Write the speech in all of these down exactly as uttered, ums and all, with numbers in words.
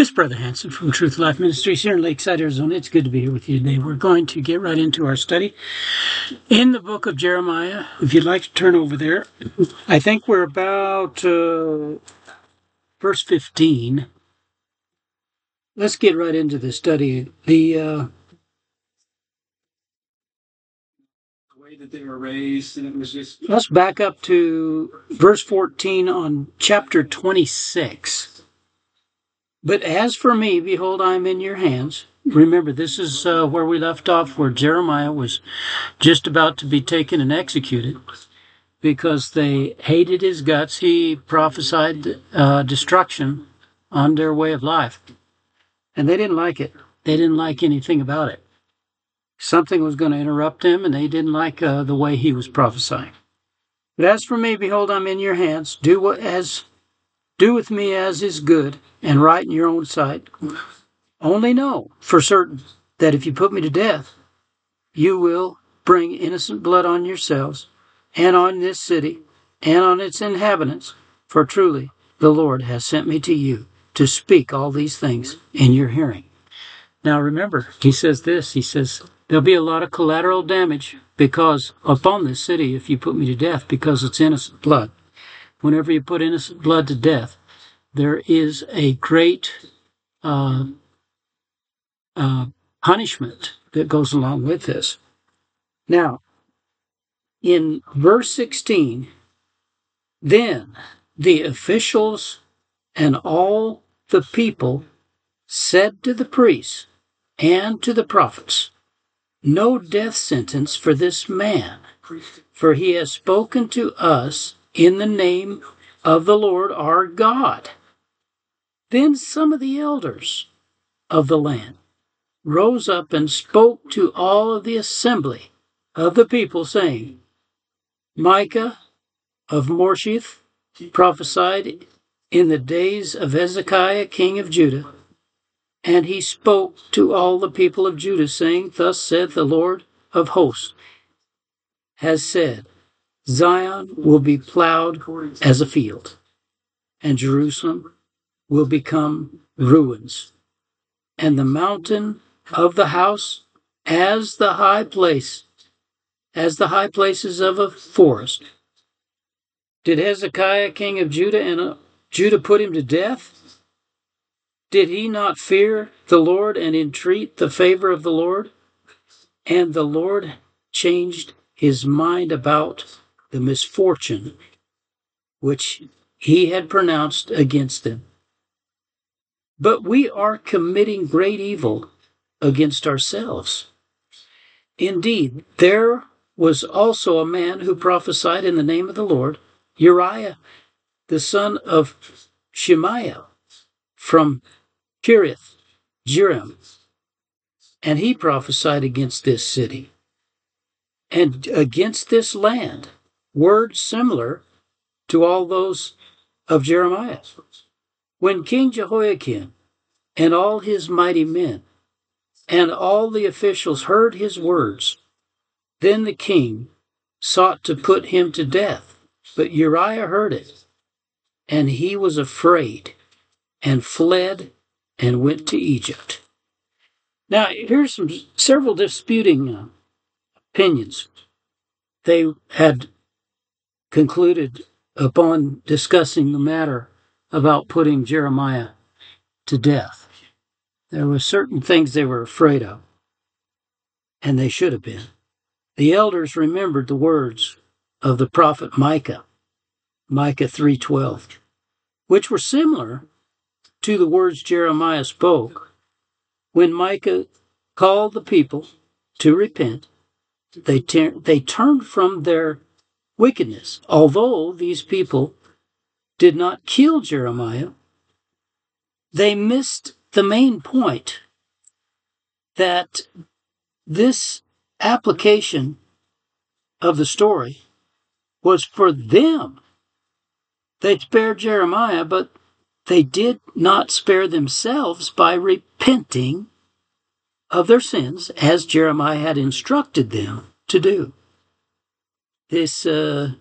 This is Brother Hanson from Truth Life Ministries here in Lakeside, Arizona. It's good to be here with you today. We're going to get right into our study in the book of Jeremiah. If you'd like to turn over there, I think we're about uh, verse fifteen. Let's get right into the study. The uh, way that they were raised, and it was just. Let's back up to verse fourteen on chapter twenty-six. But as for me, behold, I am in your hands. Remember, this is uh, where we left off, where Jeremiah was just about to be taken and executed because they hated his guts. He prophesied uh, destruction on their way of life, and they didn't like it. They didn't like anything about it. Something was going to interrupt him, and they didn't like uh, the way he was prophesying. But as for me, behold, I'm in your hands. Do what as do with me as is good and right in your own sight. Only know for certain that if you put me to death, you will bring innocent blood on yourselves and on this city and on its inhabitants. For truly the Lord has sent me to you to speak all these things in your hearing. Now remember, he says this, he says, there'll be a lot of collateral damage because upon this city if you put me to death, because it's innocent blood. Whenever you put innocent blood to death, there is a great uh, uh, punishment that goes along with this. Now, in verse sixteen, then the officials and all the people said to the priests and to the prophets, no death sentence for this man, for he has spoken to us in the name of the Lord our God. Then some of the elders of the land rose up and spoke to all of the assembly of the people, saying, Micah of Morsheth prophesied in the days of Hezekiah king of Judah, and he spoke to all the people of Judah, saying, Thus saith the Lord of hosts, has said, Zion will be plowed as a field, and Jerusalem will become ruins, and the mountain of the house as the high place, as the high places of a forest. Did Hezekiah king of Judah and uh, Judah put him to death? Did he not fear the Lord and entreat the favor of the Lord? And the Lord changed his mind about the misfortune which he had pronounced against them. But we are committing great evil against ourselves. Indeed, there was also a man who prophesied in the name of the Lord, Uriah, the son of Shemaiah, from Kiriath Jearim, and he prophesied against this city and against this land, words similar to all those of Jeremiah. When King Jehoiakim and all his mighty men and all the officials heard his words, then the king sought to put him to death. But Uriah heard it, and he was afraid and fled and went to Egypt. Now, here's some several disputing uh, opinions. They had concluded upon discussing the matter about putting Jeremiah to death. There were certain things they were afraid of, and they should have been. The elders remembered the words of the prophet Micah, Micah three twelve, which were similar to the words Jeremiah spoke. When Micah called the people to repent, they, ter- they turned from their wickedness. Although these people did not kill Jeremiah, they missed the main point, that this application of the story was for them. They spared Jeremiah, but they did not spare themselves by repenting of their sins as Jeremiah had instructed them to do. This, uh,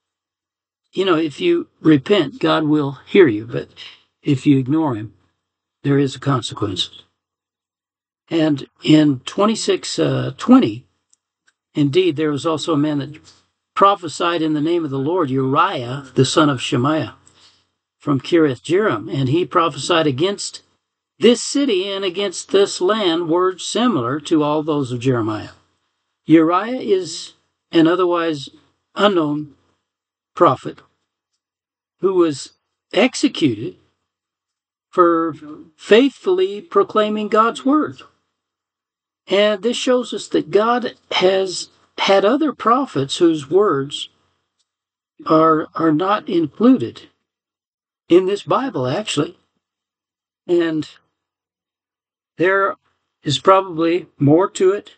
you know, if you repent, God will hear you, but if you ignore him, there is a consequence. And in twenty-six twenty, indeed, there was also a man that prophesied in the name of the Lord, Uriah, the son of Shemaiah, from Kiriath Jearim, and he prophesied against this city and against this land words similar to all those of Jeremiah. Uriah is an otherwise unknown prophet who was executed for faithfully proclaiming God's word. And this shows us that God has had other prophets whose words are, are not included in this Bible, actually. And there is probably more to it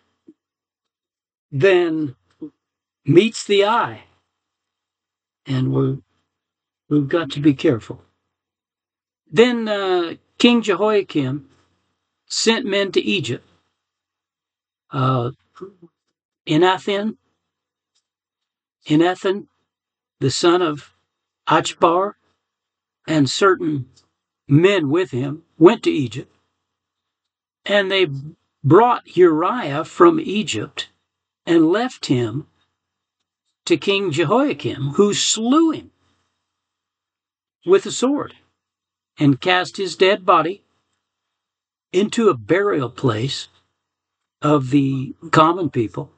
than meets the eye. And we're, we've got to be careful. Then uh, King Jehoiakim sent men to Egypt. Uh, Enathan, Enathan, the son of Achbar, and certain men with him went to Egypt. And they brought Uriah from Egypt and left him to King Jehoiakim, who slew him with a sword and cast his dead body into a burial place of the common people.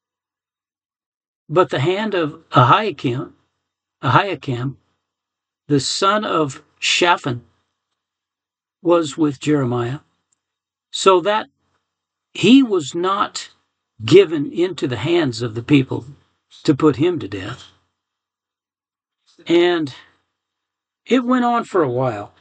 But the hand of Ahikam, Ahikam, the son of Shaphan, was with Jeremiah, so that he was not given into the hands of the people to put him to death. And it went on for a while.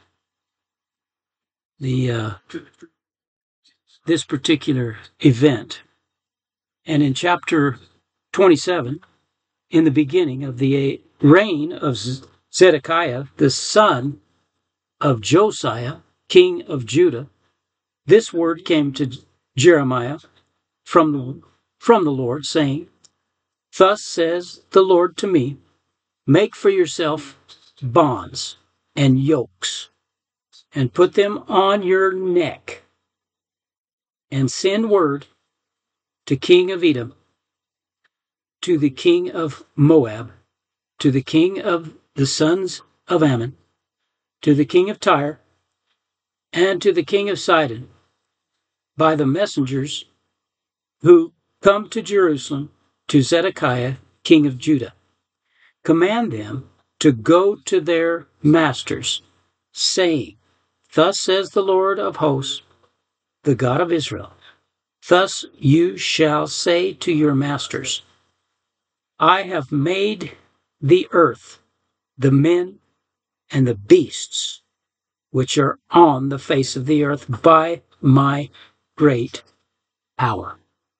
The uh, this particular event. And in chapter twenty-seven, in the beginning of the reign of Zedekiah, the son of Josiah, king of Judah, this word came to Jeremiah from the, from the Lord, saying, "Thus says the Lord to me, make for yourself bonds and yokes, and put them on your neck, and send word to king of Edom, to the king of Moab, to the king of the sons of Ammon, to the king of Tyre, and to the king of Sidon, by the messengers who come to Jerusalem, to Zedekiah, king of Judah. Command them to go to their masters, saying, Thus says the Lord of hosts, the God of Israel, thus you shall say to your masters, I have made the earth, the men, and the beasts which are on the face of the earth by my great power.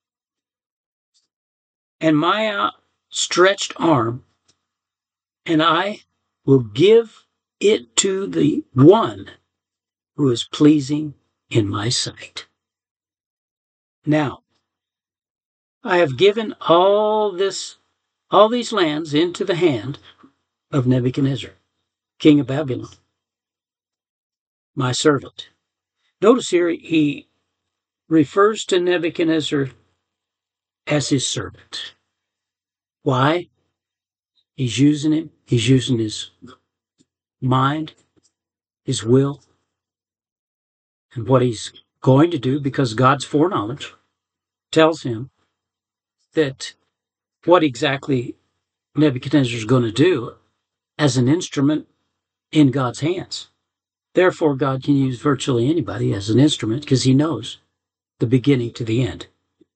And my outstretched arm, and I will give it to the one who is pleasing in my sight. Now, I have given all this, all these lands into the hand of Nebuchadnezzar, king of Babylon, my servant. Notice here he refers to Nebuchadnezzar as his servant. Why? He's using him. He's using his mind, his will, and what he's going to do, because God's foreknowledge tells him that what exactly Nebuchadnezzar is going to do as an instrument in God's hands. Therefore, God can use virtually anybody as an instrument because he knows the beginning to the end.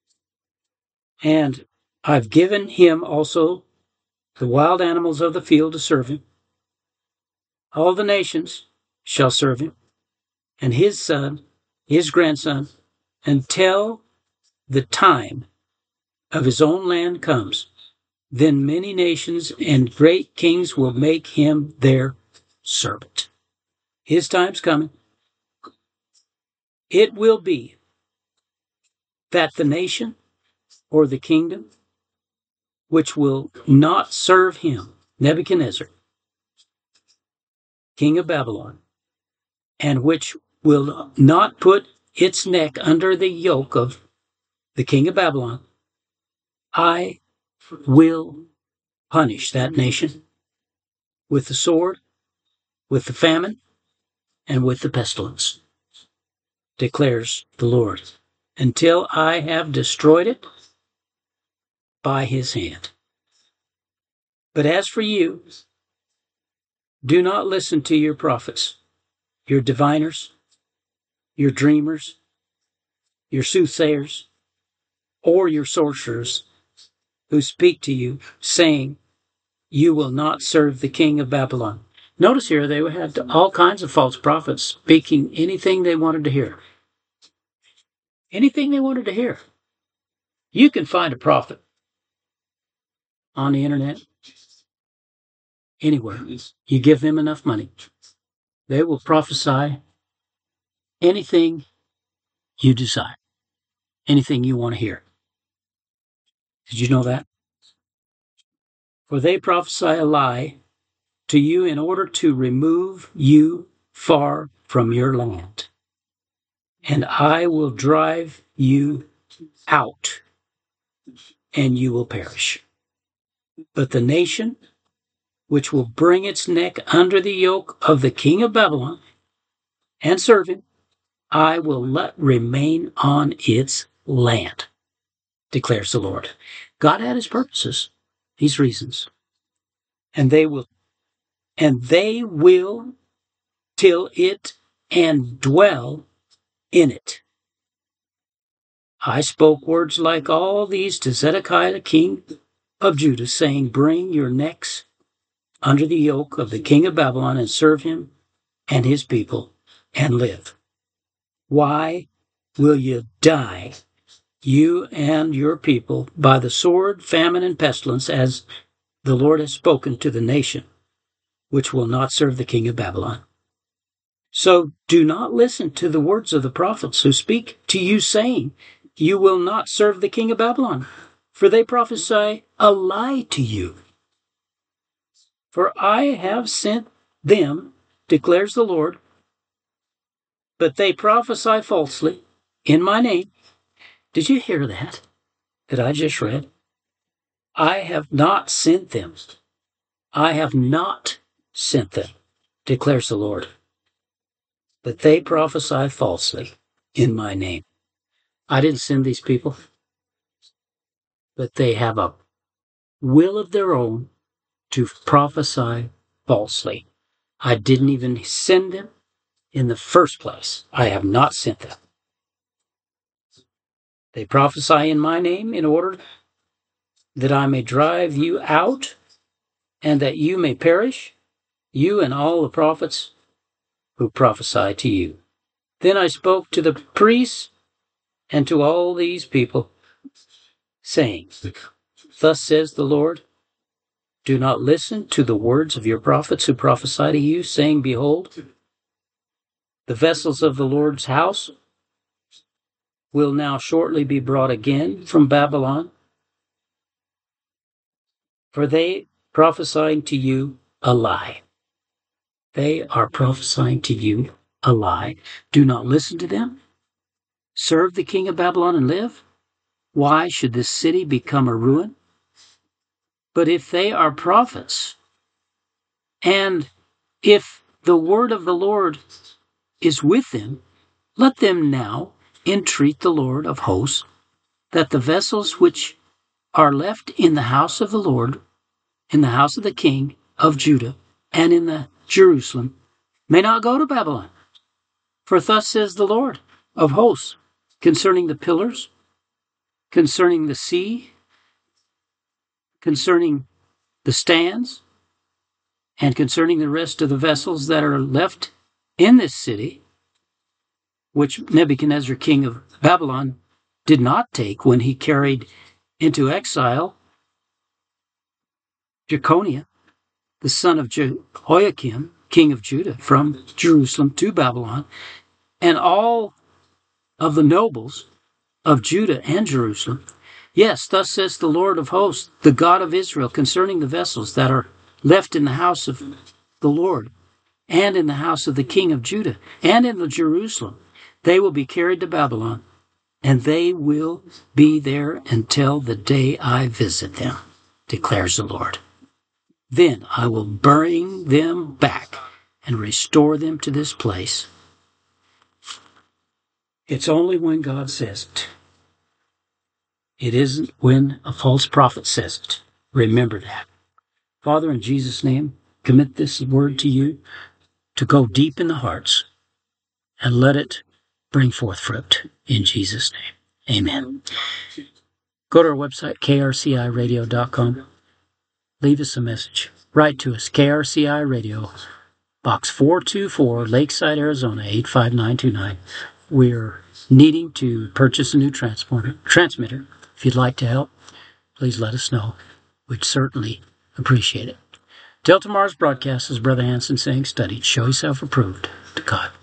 And I've given him also the wild animals of the field to serve him. All the nations shall serve him, and his son, his grandson, until the time of his own land comes. Then many nations and great kings will make him their servant. His time's coming. It will be that the nation or the kingdom which will not serve him, Nebuchadnezzar, king of Babylon, and which will not put its neck under the yoke of the king of Babylon, I will punish that nation with the sword, with the famine, and with the pestilence, declares the Lord, until I have destroyed it by his hand. But as for you, do not listen to your prophets, your diviners, your dreamers, your soothsayers, or your sorcerers who speak to you, saying, you will not serve the king of Babylon. Notice here they had all kinds of false prophets speaking anything they wanted to hear. Anything they wanted to hear. You can find a prophet on the internet anywhere. You give them enough money, they will prophesy anything you desire, anything you want to hear. Did you know that? For they prophesy a lie to you in order to remove you far from your land. And I will drive you out, and you will perish. But the nation which will bring its neck under the yoke of the king of Babylon and serve him, I will let remain on its land, declares the Lord. God had his purposes, his reasons. And they will, and they will till it and dwell in it. I spoke words like all these to Zedekiah, the king of Judah, saying, bring your necks under the yoke of the king of Babylon and serve him and his people and live. Why will you die, you and your people, by the sword, famine, and pestilence, as the Lord has spoken to the nation, which will not serve the king of Babylon? So do not listen to the words of the prophets who speak to you, saying, you will not serve the king of Babylon, for they prophesy a lie to you. For I have sent them, declares the Lord, but they prophesy falsely in my name. Did you hear that, that I just read? I have not sent them. I have not sent them, declares the Lord. But they prophesy falsely in my name. I didn't send these people, but they have a will of their own to prophesy falsely. I didn't even send them in the first place. I have not sent them. They prophesy in my name in order that I may drive you out and that you may perish, you and all the prophets who prophesy to you. Then I spoke to the priests and to all these people, saying, thus says the Lord, do not listen to the words of your prophets who prophesy to you, saying, behold, the vessels of the Lord's house will now shortly be brought again from Babylon, for they prophesying to you a lie. They are prophesying to you a lie. Do not listen to them. Serve the king of Babylon and live. Why should this city become a ruin? But if they are prophets, and if the word of the Lord is with them, let them now entreat the Lord of hosts, that the vessels which are left in the house of the Lord, in the house of the king of Judah, and in the Jerusalem, may not go to Babylon. For thus says the Lord of hosts, concerning the pillars, concerning the sea, concerning the stands, and concerning the rest of the vessels that are left in this city, which Nebuchadnezzar, king of Babylon, did not take when he carried into exile Jeconiah, the son of Jehoiakim, king of Judah, from Jerusalem to Babylon, and all of the nobles of Judah and Jerusalem. Yes, thus says the Lord of hosts, the God of Israel, concerning the vessels that are left in the house of the Lord, and in the house of the king of Judah, and in the Jerusalem. They will be carried to Babylon, and they will be there until the day I visit them, declares the Lord. Then I will bring them back and restore them to this place. It's only when God says it. It isn't when a false prophet says it. Remember that. Father, in Jesus' name, commit this word to you to go deep in the hearts and let it bring forth fruit. In Jesus' name, amen. Go to our website, k r c i radio dot com. Leave us a message. Write to us, K R C I Radio, Box four two four, Lakeside, Arizona, eight five nine two nine. We're needing to purchase a new transporter, transmitter. If you'd like to help, please let us know. We'd certainly appreciate it. Till tomorrow's broadcast, is Brother Hanson saying, study, show yourself approved to God.